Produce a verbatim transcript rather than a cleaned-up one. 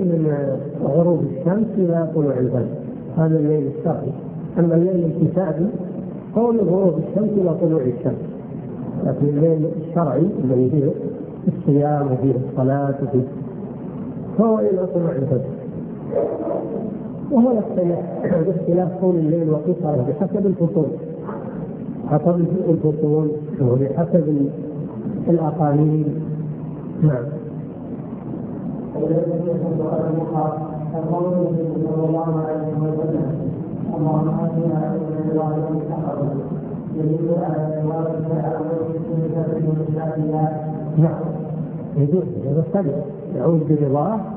من غروب الشمس إلى طلوع الفجر، هذا الليل الشرعي. أما الليل الكتابي هو من غروب الشمس إلى طلوع الشمس، لكن الليل الشرعي الذي فيه الصيام وفيه الصلاة وفيه هو إلى طلوع الفجر. وهو يختلف باختلاف طول الليل وقصره بحسب الفصول، حسب الفصول وبحسب الأقاليم. نعم. اللهم آتنا من الوالد المستقر يجب على الوالد على نعم يجوز يعود برضاه